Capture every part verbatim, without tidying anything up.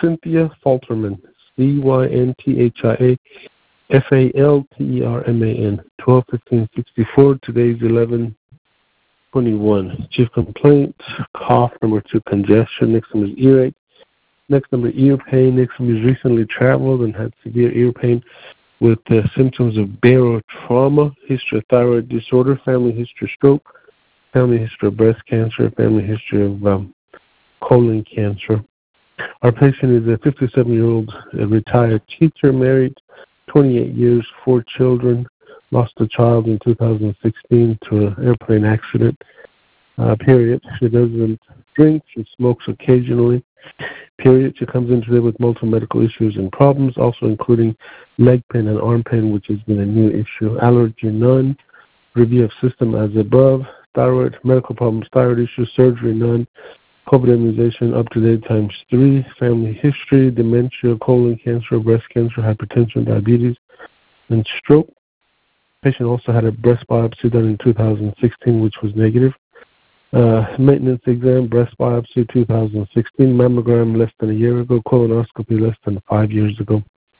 Cynthia Falterman, C Y N T H I A F A L T E R M A N, twelve fifteen sixty-four. Today's eleven twenty-one. Chief complaint, cough. Number two, congestion. Next one is earache. Next number, ear pain. Next one is recently traveled and had severe ear pain with uh, symptoms of barotrauma, history of thyroid disorder, family history of stroke, family history of breast cancer, family history of um, colon cancer. Our patient is a fifty-seven-year-old retired teacher, married, twenty-eight years, four children, lost a child in two thousand sixteen to an airplane accident, uh, period. She doesn't drink, she smokes occasionally, period. She comes in today with multiple medical issues and problems, also including leg pain and arm pain, which has been a new issue. Allergy, none. Review of system as above. Thyroid, medical problems, thyroid issues, surgery, none. COVID immunization up to date times three. Family history, dementia, colon cancer, breast cancer, hypertension, diabetes, and stroke. Patient also had a breast biopsy done in two thousand sixteen, which was negative. Uh, maintenance exam, breast biopsy two thousand sixteen, mammogram less than a year ago, colonoscopy less than five years ago.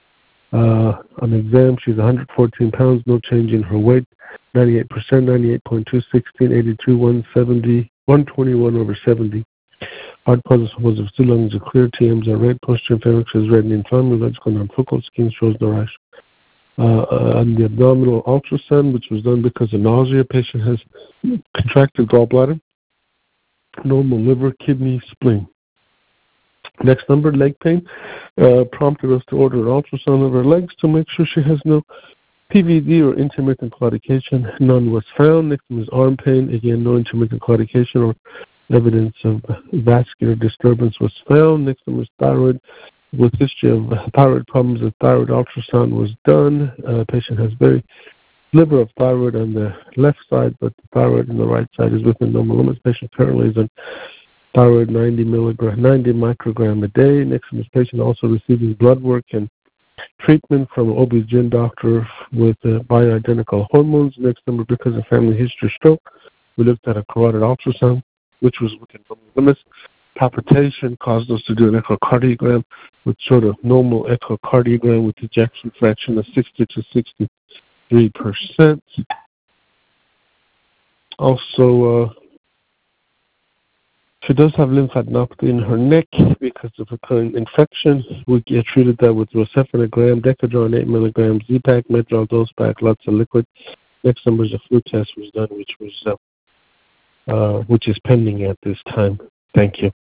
Uh, on exam, she's one hundred fourteen pounds, no change in her weight, ninety-eight percent, ninety-eight point two, sixteen, eighty-two, one seventy, one twenty-one over seventy. Heart pulse was of two lungs are clear, T Ms are red, posture pharynx is red and inflamed, electrical non-focal, skin shows no rash. Uh, uh, on the abdominal ultrasound, which was done because of nausea, patient has contracted gallbladder, normal liver, kidney, spleen. Next number, leg pain, uh, prompted us to order an ultrasound of her legs to make sure she has no P V D or intermittent claudication. None was found. Next one is arm pain. Again, no intermittent claudication or evidence of vascular disturbance was found. Next one was thyroid. With history of thyroid problems, the thyroid ultrasound was done. Uh, patient has very sliver of thyroid on the left side, but the thyroid on the right side is within normal limits. Patient currently is on thyroid ninety milligram, ninety microgram a day. Next one is patient also receiving blood work and treatment from an O B G Y N doctor with uh, bioidentical hormones. Next number, because of family history of stroke, we looked at a carotid ultrasound, which was within normal limits. Palpitation caused us to do an echocardiogram, which showed a normal echocardiogram with ejection fraction of sixty to sixty-three percent. Also, uh, she does have lymphadenopathy in her neck because of a current infection. We get treated that with rosifenogram, Decadron eight milligrams, Z-Pak, Medrol dose pack, lots of liquid. Next number is a flu test was done, which was uh, uh, which is pending at this time. Thank you.